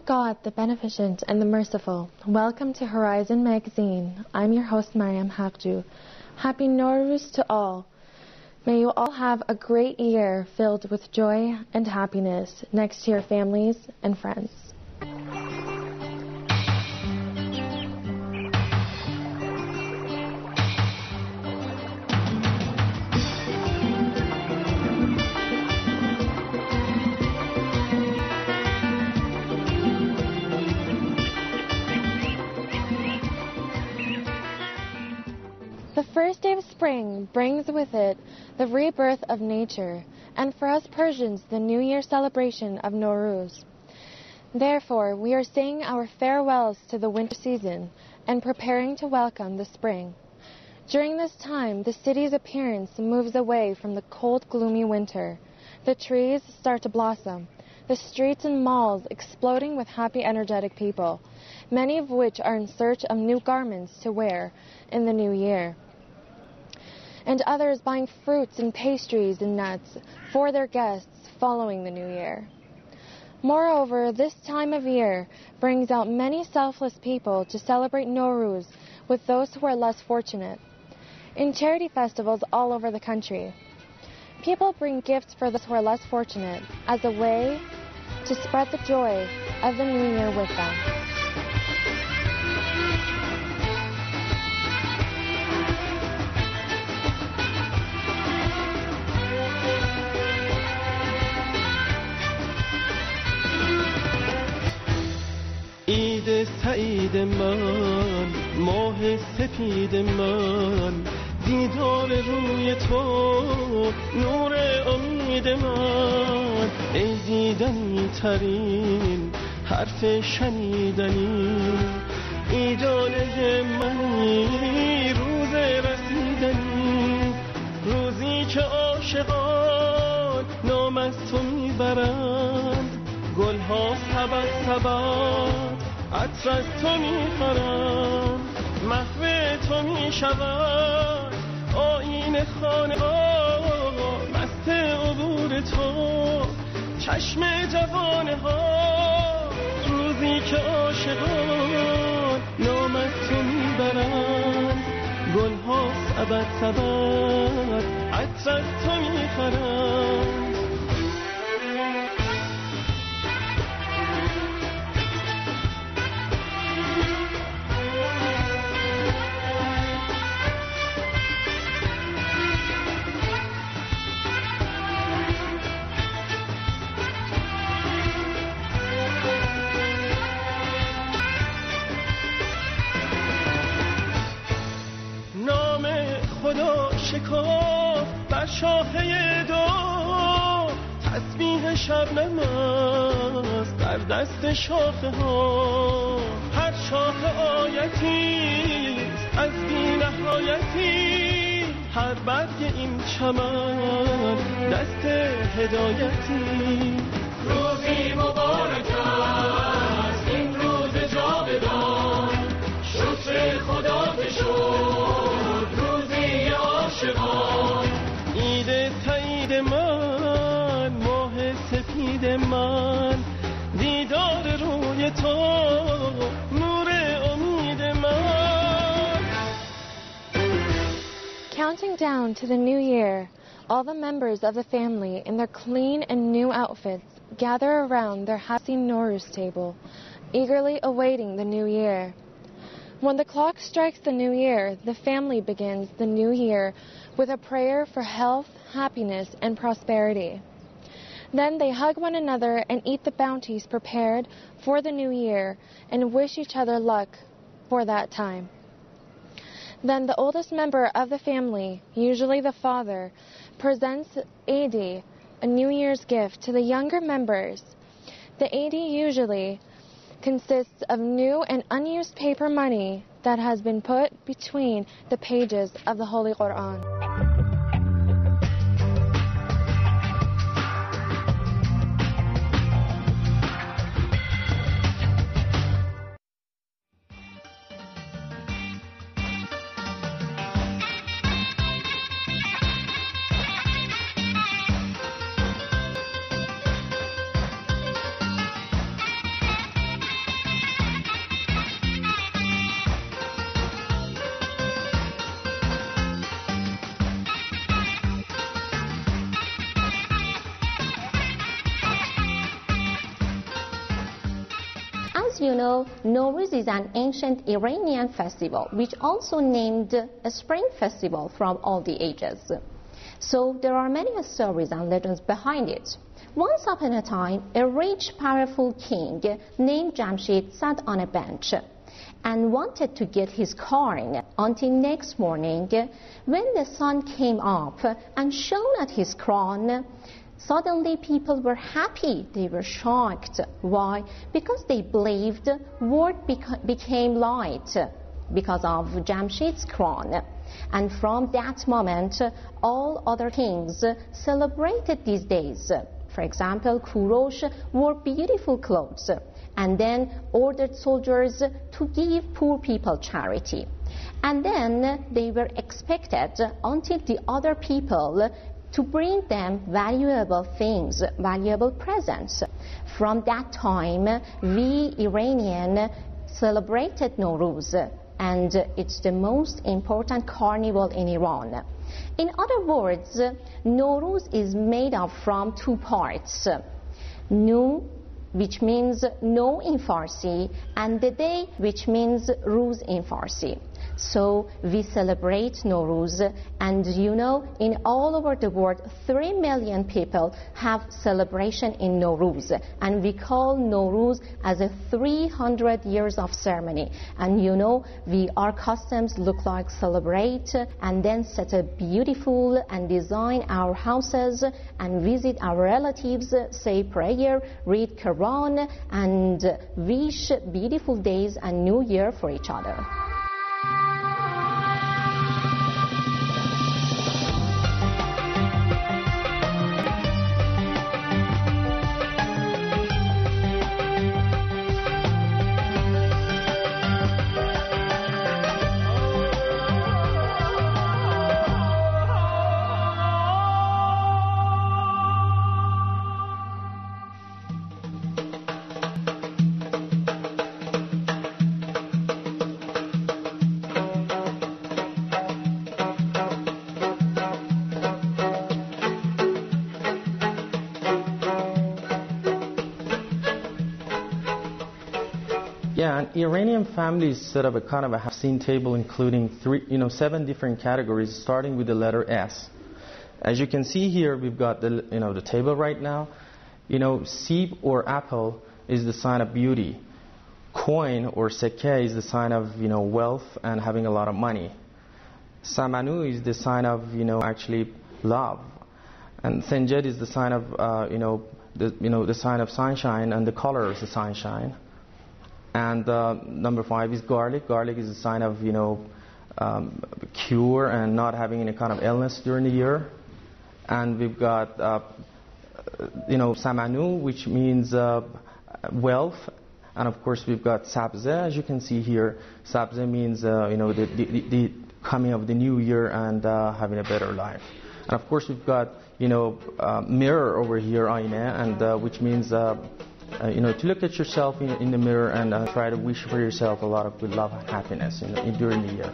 God, the Beneficent and the Merciful. Welcome to Horizon Magazine. I'm your host, Mariam Haqju. Happy Nowruz to all. May you all have a great year filled with joy and happiness next to your families and friends. The first day of spring brings with it the rebirth of nature, and for us Persians, the New Year celebration of Nowruz. Therefore, we are saying our farewells to the winter season and preparing to welcome the spring. During this time, the city's appearance moves away from the cold, gloomy winter. The trees start to blossom, the streets and malls exploding with happy, energetic people, many of which are in search of new garments to wear in the new year, and others buying fruits and pastries and nuts for their guests following the new year. Moreover, this time of year brings out many selfless people to celebrate Nowruz with those who are less fortunate. In charity festivals all over the country, people bring gifts for those who are less fortunate as a way to spread the joy of the new year with them. عید سعید من، ماه سپید من، دیدار روی تو نور امید من، ای دیدنی ترین حرف شنیدنی، ایدانه منی روز رسیدنی، روزی که عاشقان نام از تو میبرند، گلها سبد سبد عطر از تو میخورند، محو تو میشود آیین خانه‌ها، مست عبور تو چشم جوانه ها، روزی که عاشقان نام از تو میبرند، گلها سبد سبد عطر از تو میخورند. خدا شکاف بر شاخه دو، تسبیح شبنم است در دست شاخه ها، هر شاخه آیتی از بی نهایتی، هر برگ این چمن دست هدایتی. روزی مبارک است این روز جاودان، شکر خدا که شد عید سعید من، ماه سپید من، دیدار روی تو نور امید من. Counting down to the new year, all the members of the family in their clean and new outfits gather around their happy Nowruz table, eagerly awaiting the new year. When the clock strikes the new year, the family begins the new year with a prayer for health, happiness, and prosperity. Then they hug one another and eat the bounties prepared for the new year and wish each other luck for that time. Then the oldest member of the family, usually the father, presents Eid, a New Year's gift, to the younger members. The Eid usually consists of new and unused paper money that has been put between the pages of the Holy Quran. As you know, Nowruz is an ancient Iranian festival, which also named a spring festival from all the ages. So there are many stories and legends behind it. Once upon a time, a rich, powerful king named Jamshid sat on a bench and wanted to get his corn until next morning. When the sun came up and shone at his crown, suddenly people were happy, they were shocked. Why? Because they believed world became light because of Jamshid's crown. And from that moment, all other kings celebrated these days. For example, Kurosh wore beautiful clothes and then ordered soldiers to give poor people charity. And then they were expected until the other people to bring them valuable things, valuable presents. From that time, we Iranians celebrated Nowruz, and it's the most important carnival in Iran. In other words, Nowruz is made up from two parts. Nu, which means no in Farsi, and the day, which means Ruz in Farsi. So we celebrate Nowruz, and you know, in all over the world, 3 million people have celebration in Nowruz, and we call Nowruz as a 300 years of ceremony. And you know, our customs look like celebrate, and then set a beautiful and design our houses, and visit our relatives, say prayer, read Quran, and wish beautiful days and New Year for each other. Yeah, an Iranian family is set up a kind of a half-scene table, including 7 different categories, starting with the letter S. As you can see here, we've got the table right now. Seeb or apple is the sign of beauty. Coin or sekkeh is the sign of wealth and having a lot of money. Samanu is the sign of actually love, and Senjed is the sign of the sign of sunshine, and the color is the sunshine. And number 5 is garlic. Garlic is a sign of cure and not having any kind of illness during the year. And we've got samanu, which means wealth. And of course we've got sabze, as you can see here. Sabze means the coming of the new year and having a better life. And of course we've got mirror over here, ayne, and which means to look at yourself in the mirror and try to wish for yourself a lot of good love and happiness during the year.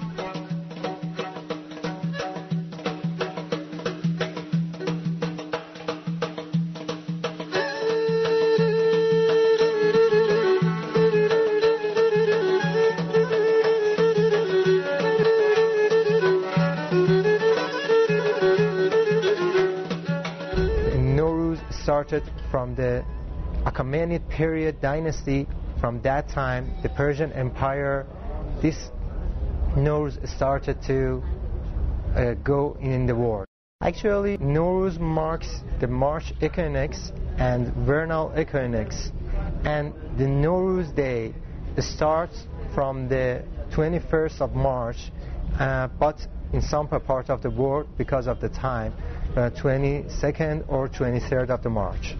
Nowruz started from the Achaemenid period dynasty. From that time, the Persian Empire, this Nowruz started to go in the world. Actually, Nowruz marks the March equinox and vernal equinox, and the Nowruz day starts from the 21st of March, but in some part of the world, because of the time, 22nd or 23rd of the March.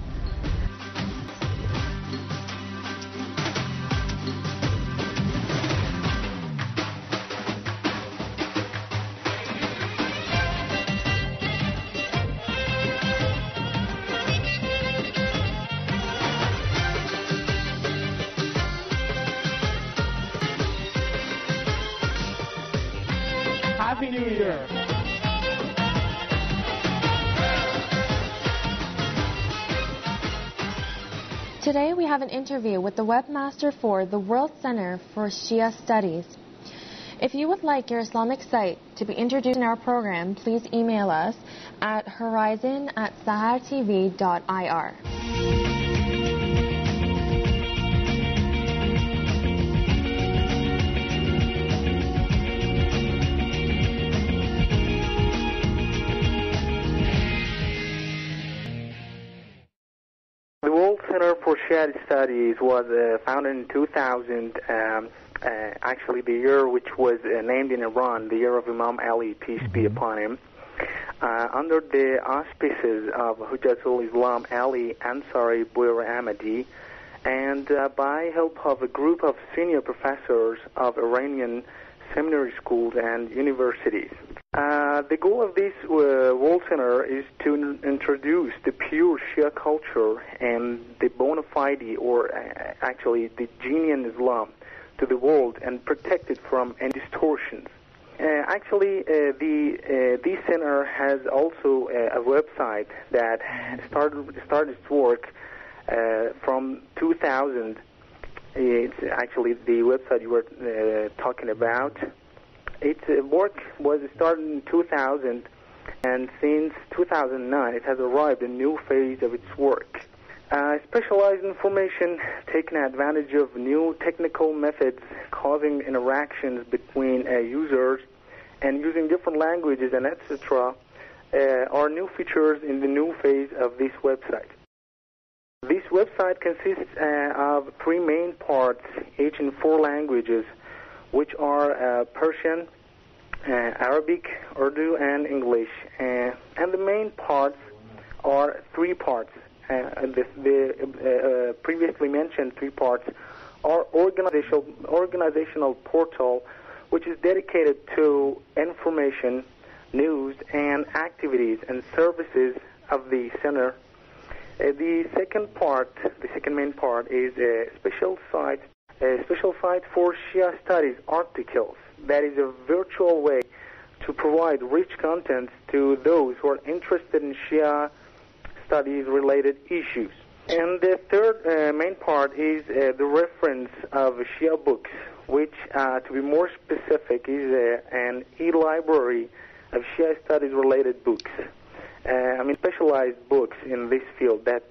Happy New Year! Today we have an interview with the webmaster for the World Center for Shia Studies. If you would like your Islamic site to be introduced in our program, please email us at horizon@sahartv.ir. The World Center for Shia Studies was founded in 2000, actually the year which was named in Iran, the year of Imam Ali, peace be upon him, under the auspices of Hujjatul Islam Ali Ansari Boyer Ahmadi, and by help of a group of senior professors of Iranian seminary schools and universities. The goal of this World Center is to introduce the pure Shia culture and the bona fide, or actually the genuine Islam, to the world and protect it from any distortions. This center has also a website that started its work from 2000. It's actually the website you were talking about. Its work was started in 2000, and since 2009 it has arrived a new phase of its work. Specialized information, taking advantage of new technical methods, causing interactions between users, and using different languages and etc. Are new features in the new phase of this website. This website consists of three main parts, each in 4 languages, which are Persian, Arabic, Urdu, and English. And the main parts are 3 parts. The previously mentioned 3 parts are organizational portal, which is dedicated to information, news, and activities and services of the center. The second main part, is a special site for Shia Studies articles. That is a virtual way to provide rich content to those who are interested in Shia Studies-related issues. And the third main part is the reference of Shia books, which, to be more specific, is an e-library of Shia Studies-related books. Specialized books in this field that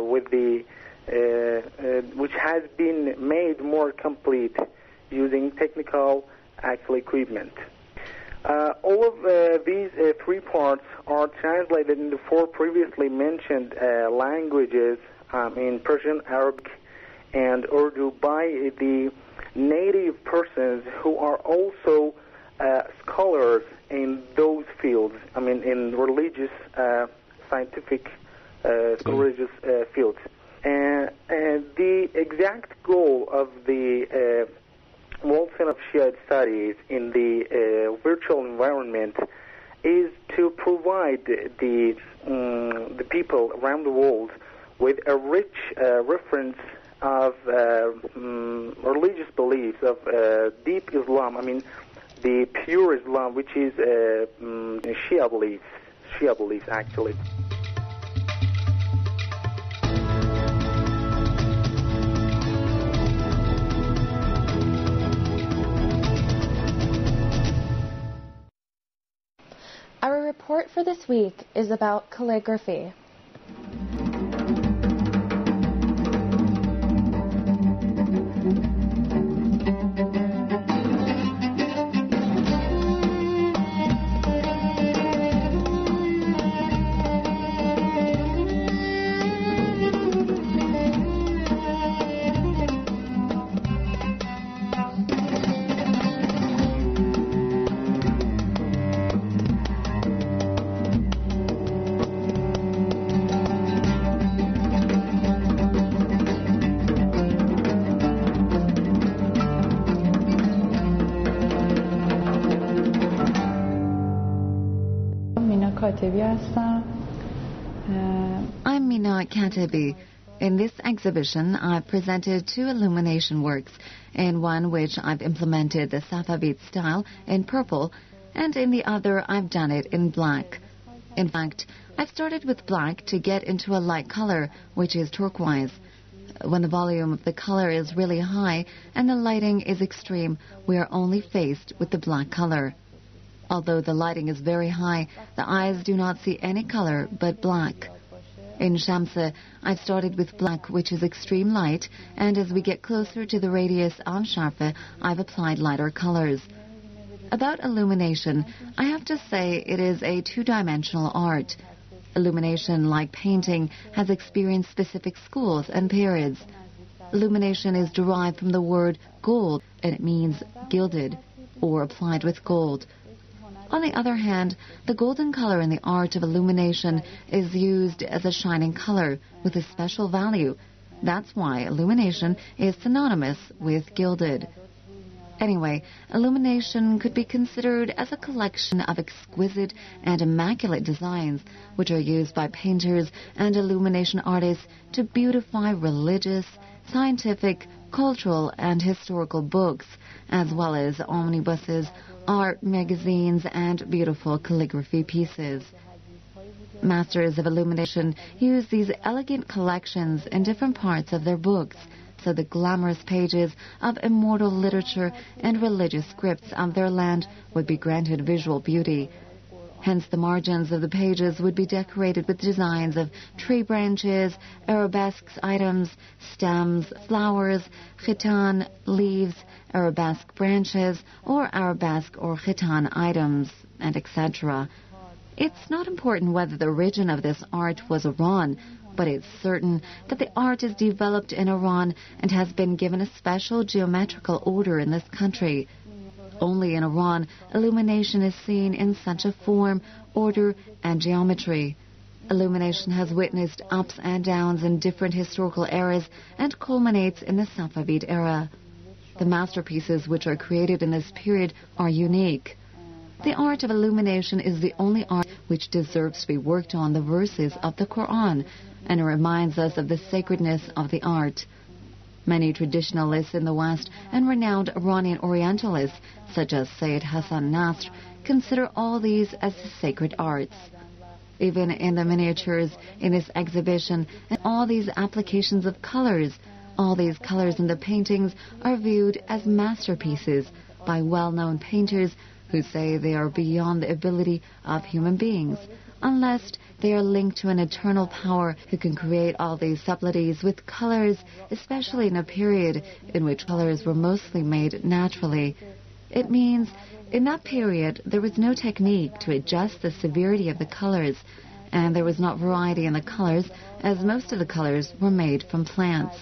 which has been made more complete using technical equipment. All of these 3 parts are translated into 4 previously mentioned languages, in Persian, Arabic, and Urdu, by the native persons who are also scholars in those fields, in religious, scientific, religious fields. And the exact goal of the World Center of Shia Studies in the virtual environment is to provide the people around the world with a rich reference of religious beliefs, of deep Islam, the pure Islam, which is Shia beliefs actually. Our report for this week is about calligraphy. I'm Mina Katabi. In this exhibition, I've presented 2 illumination works, in one which I've implemented the Safavid style in purple, and in the other I've done it in black. In fact, I've started with black to get into a light color, which is turquoise. When the volume of the color is really high and the lighting is extreme, we are only faced with the black color. Although the lighting is very high, the eyes do not see any color but black. In Shamsa, I've started with black, which is extreme light, and as we get closer to the radius of Sharfa, I've applied lighter colors. About illumination, I have to say it is a two-dimensional art. Illumination, like painting, has experienced specific schools and periods. Illumination is derived from the word gold, and it means gilded, or applied with gold. On the other hand, the golden color in the art of illumination is used as a shining color with a special value. That's why illumination is synonymous with gilded. Anyway, illumination could be considered as a collection of exquisite and immaculate designs which are used by painters and illumination artists to beautify religious, scientific, cultural, and historical books, as well as omnibuses, art magazines, and beautiful calligraphy pieces. Masters of illumination use these elegant collections in different parts of their books, so the glamorous pages of immortal literature and religious scripts of their land would be granted visual beauty. Hence, the margins of the pages would be decorated with designs of tree branches, arabesque items, stems, flowers, khitan, leaves, arabesque branches, or arabesque or khitan items, and etc. It's not important whether the origin of this art was Iran, but it's certain that the art is developed in Iran and has been given a special geometrical order in this country. Only in Iran, illumination is seen in such a form, order, and geometry. Illumination has witnessed ups and downs in different historical eras and culminates in the Safavid era. The masterpieces which are created in this period are unique. The art of illumination is the only art which deserves to be worked on the verses of the Quran, and it reminds us of the sacredness of the art. Many traditionalists in the West and renowned Iranian Orientalists, such as Sayyid Hassan Nasr, consider all these as sacred arts. Even in the miniatures in this exhibition and all these applications of colors, all these colors in the paintings are viewed as masterpieces by well-known painters who say they are beyond the ability of human beings, unless they are linked to an eternal power who can create all these subtleties with colors, especially in a period in which colors were mostly made naturally. It means in that period there was no technique to adjust the severity of the colors, and there was not variety in the colors, as most of the colors were made from plants.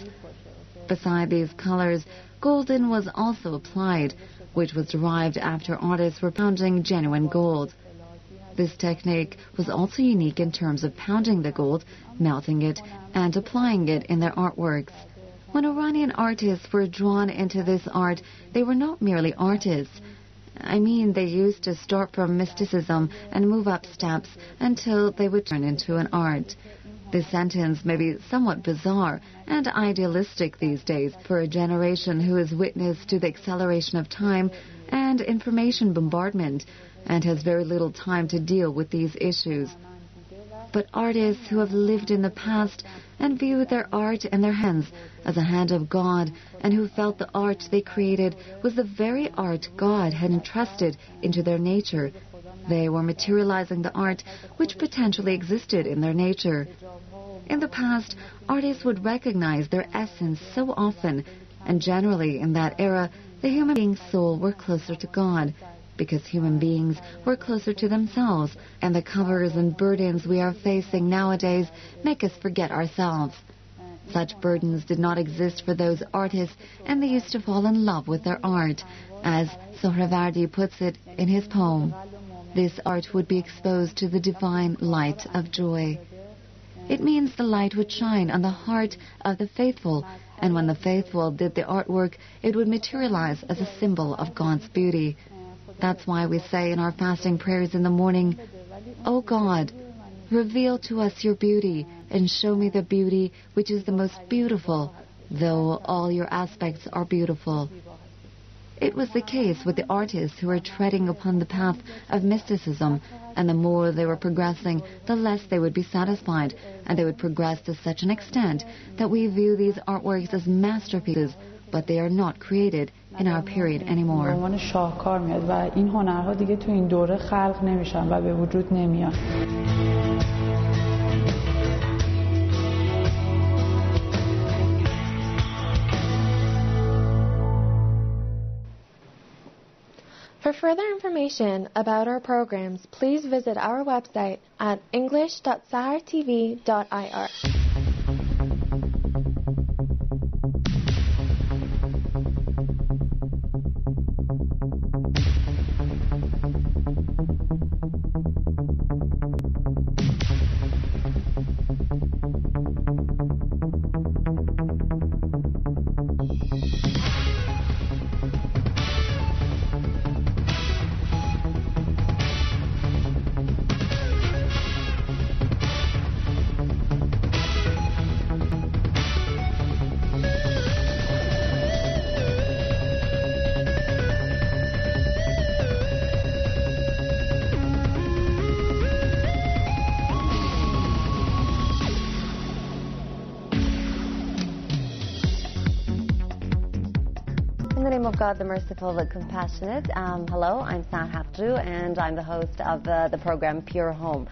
Beside these colors, golden was also applied, which was derived after artists were pounding genuine gold. This technique was also unique in terms of pounding the gold, melting it, and applying it in their artworks. When Iranian artists were drawn into this art, they were not merely artists. They used to start from mysticism and move up steps until they would turn into an art. This sentence may be somewhat bizarre and idealistic these days for a generation who is witness to the acceleration of time and information bombardment and has very little time to deal with these issues. But artists who have lived in the past and view their art and their hands as a hand of God, and who felt the art they created was the very art God had entrusted into their nature, they were materializing the art which potentially existed in their nature. In the past, artists would recognize their essence so often, and generally in that era, the human being's soul were closer to God, because human beings were closer to themselves, and the covers and burdens we are facing nowadays make us forget ourselves. Such burdens did not exist for those artists, and they used to fall in love with their art, as Sohravardi puts it in his poem. This art would be exposed to the divine light of joy. It means the light would shine on the heart of the faithful, and when the faithful did the artwork, it would materialize as a symbol of God's beauty. That's why we say in our fasting prayers in the morning, "O God, reveal to us your beauty, and show me the beauty which is the most beautiful, though all your aspects are beautiful." It was the case with the artists who were treading upon the path of mysticism, and the more they were progressing, the less they would be satisfied, and they would progress to such an extent that we view these artworks as masterpieces, but they are not created in our period anymore. عنوان شاهکار میاد و این هنرها دیگه تو این دوره خلق نمیشن و به وجود نمیان. For further information about our programs, please visit our website at english.sahartv.ir. In the name of God, the merciful, the compassionate. Hello, I'm Sahar Hafdu, and I'm the host of the program Pure Home.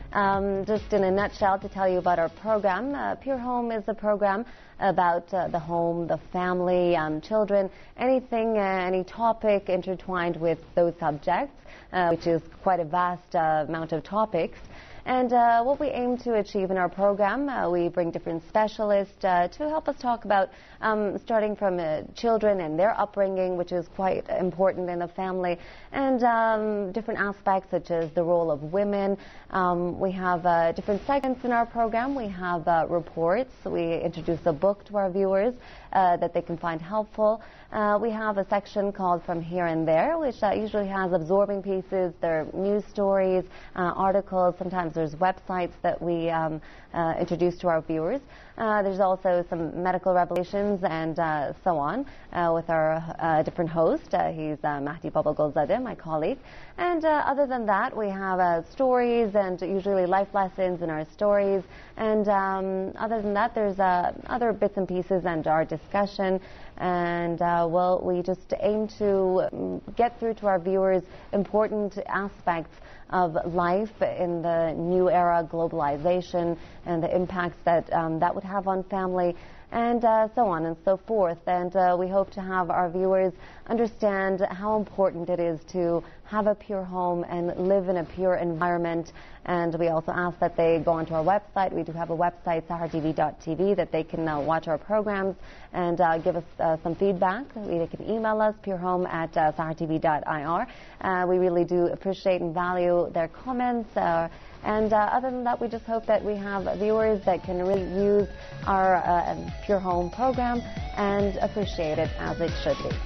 Just in a nutshell, to tell you about our program, Pure Home is a program about the home, the family, children, anything, any topic intertwined with those subjects, which is quite a vast amount of topics. And what we aim to achieve in our program, we bring different specialists to help us talk about starting from children and their upbringing, which is quite important in the family, and different aspects such as the role of women. We have different segments in our program. We have reports. We introduce a book to our viewers that they can find helpful. We have a section called From Here and There, which usually has absorbing pieces. There are news stories, articles. Sometimes there's websites that we introduce to our viewers. There's also some medical revelations and so on with our different host. He's Mahdi Babagolzadeh, my colleague. And other than that, we have stories and usually life lessons in our stories. And other than that, there's other bits and pieces and our discussion. And well, we just aim to get through to our viewers important aspects of life in the new era, globalization, and the impacts that that would have on family, and so on and so forth. And we hope to have our viewers understand how important it is to have a pure home and live in a pure environment. And we also ask that they go onto our website. We do have a website, sahartv.tv, that they can watch our programs and give us some feedback. They can email us, purehome at sahartv.ir. We really do appreciate and value their comments. And other than that, we just hope that we have viewers that can really use our Pure Home program and appreciate it as it should be.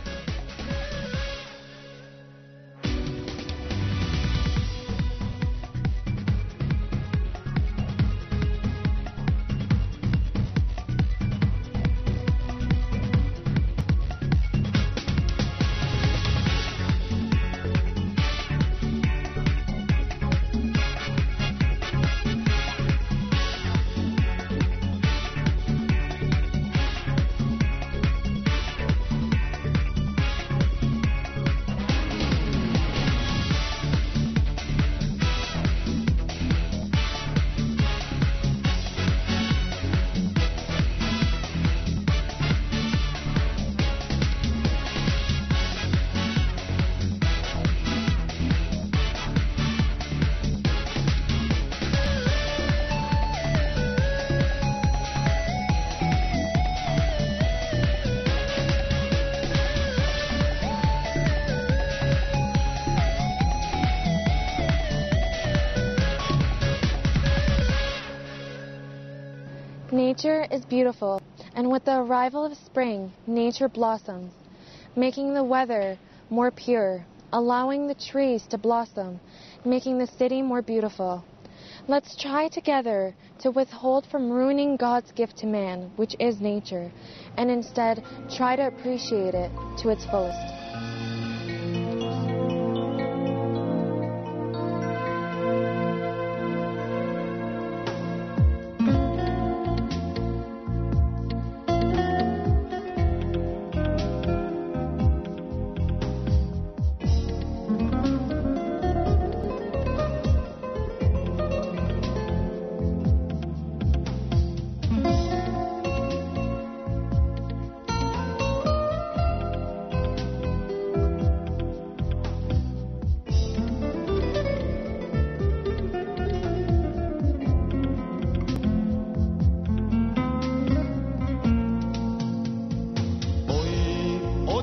Nature is beautiful, and with the arrival of spring, nature blossoms, making the weather more pure, allowing the trees to blossom, making the city more beautiful. Let's try together to withhold from ruining God's gift to man, which is nature, and instead try to appreciate it to its fullest.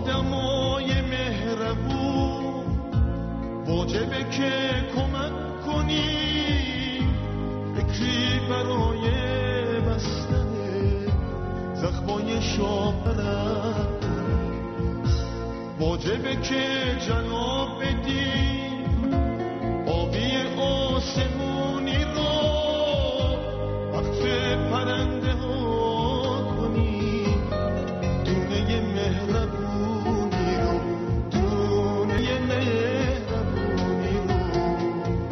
آدمای مهربون واجبه که کمک کنیم فکری برای بستن زخمای شاپرم واجبه که جواب بدیم آبی آسمونی رو وقف پرنده ها کنیم دونه مهربونی رو دونه مهربونی رو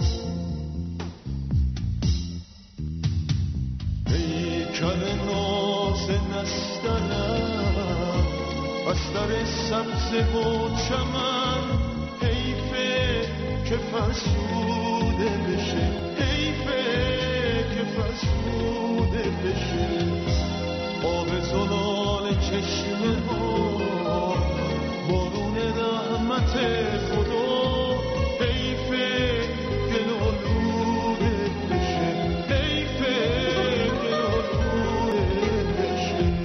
پیکر ناز نستنم بستر سبز و چمن حیفه که فرسوده بشه حیفه که فرسوده بشه آب زلال چشمه ها بارون رحمت خدا حیفه که نالوده بشه حیفه که نالوده بشه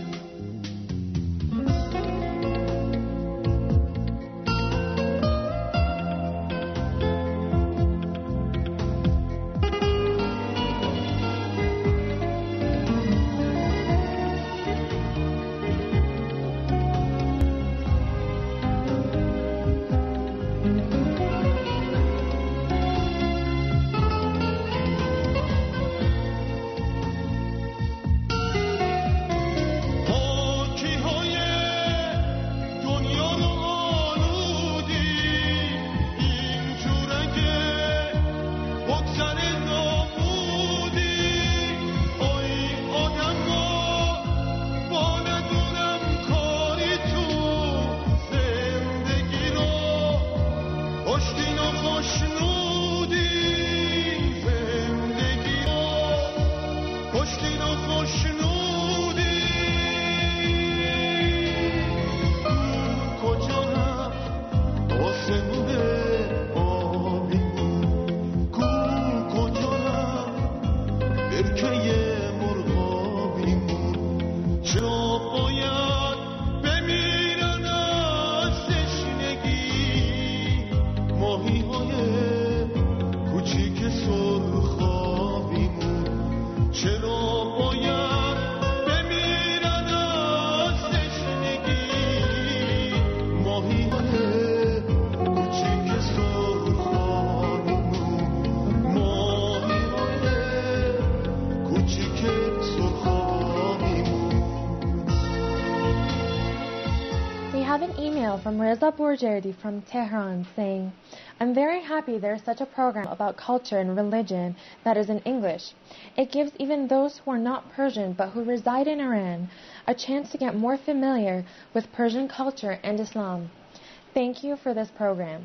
From Reza Bourjerdi from Tehran saying, I'm very happy there's such a program about culture and religion that is in English. It gives even those who are not Persian but who reside in Iran a chance to get more familiar with Persian culture and Islam. Thank you for this program.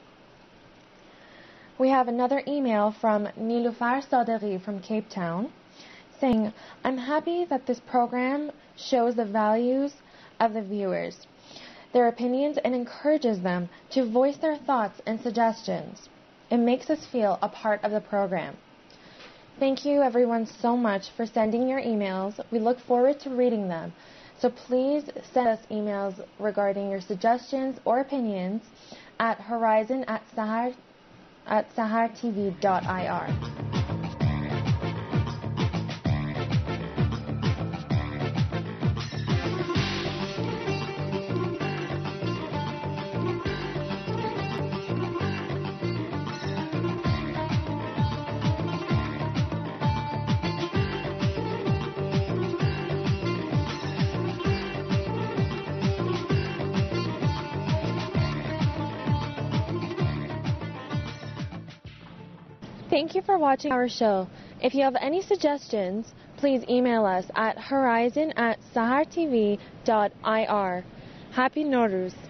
We have another email from Nilufar Sadeghi from Cape Town saying, I'm happy that this program shows the values of the viewers, their opinions, and encourages them to voice their thoughts and suggestions. It makes us feel a part of the program. Thank you everyone so much for sending your emails. We look forward to reading them. So please send us emails regarding your suggestions or opinions at horizon@sahartv.ir. Thank you for watching our show. If you have any suggestions, please email us at horizon@sahartv.ir. Happy Nowruz.